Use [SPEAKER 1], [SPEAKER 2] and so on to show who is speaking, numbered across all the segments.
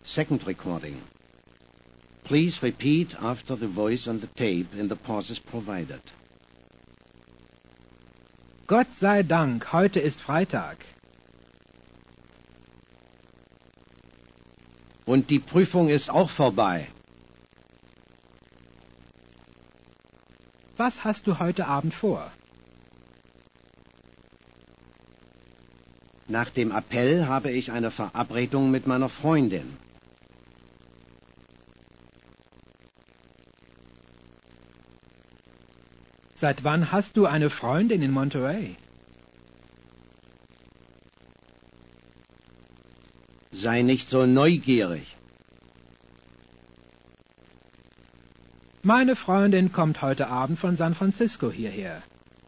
[SPEAKER 1] Second recording. Please repeat after the voice on the tape in the pauses provided.
[SPEAKER 2] Gott sei Dank, heute ist Freitag.
[SPEAKER 1] Und die Prüfung ist auch vorbei.
[SPEAKER 2] Was hast du heute Abend vor?
[SPEAKER 1] Nach dem Appell habe ich eine Verabredung mit meiner Freundin.
[SPEAKER 2] Seit wann hast du eine Freundin in Monterey?
[SPEAKER 1] Sei nicht so neugierig.
[SPEAKER 2] Meine Freundin kommt heute Abend von San Francisco hierher.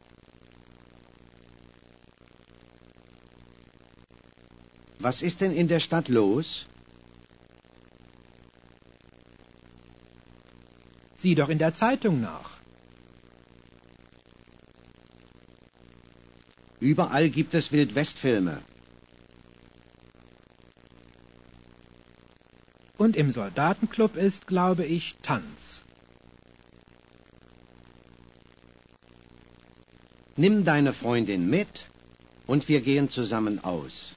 [SPEAKER 1] Was ist denn in der Stadt los?
[SPEAKER 2] Sieh doch in der Zeitung nach.
[SPEAKER 1] Überall gibt es Wildwestfilme.
[SPEAKER 2] Und im Soldatenclub ist, glaube ich, Tanz.
[SPEAKER 1] Nimm deine Freundin mit und wir gehen zusammen aus.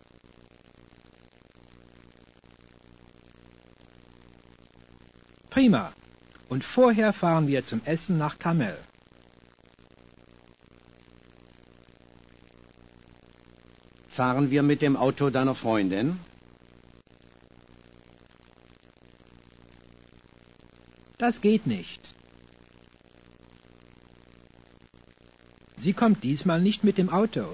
[SPEAKER 2] Prima. Und vorher fahren wir zum Essen nach Carmel.
[SPEAKER 1] Fahren wir mit dem Auto deiner Freundin?
[SPEAKER 2] Das geht nicht. Sie kommt diesmal nicht mit dem Auto.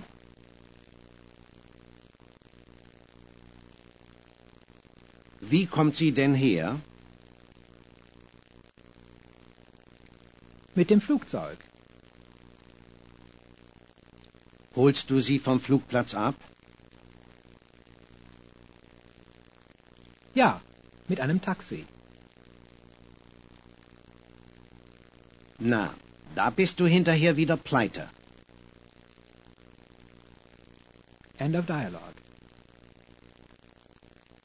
[SPEAKER 1] Wie kommt sie denn her?
[SPEAKER 2] Mit dem Flugzeug.
[SPEAKER 1] Holst du sie vom Flugplatz ab?
[SPEAKER 2] Ja, mit einem Taxi.
[SPEAKER 1] Na, da bist du hinterher wieder pleite.
[SPEAKER 2] End of dialogue.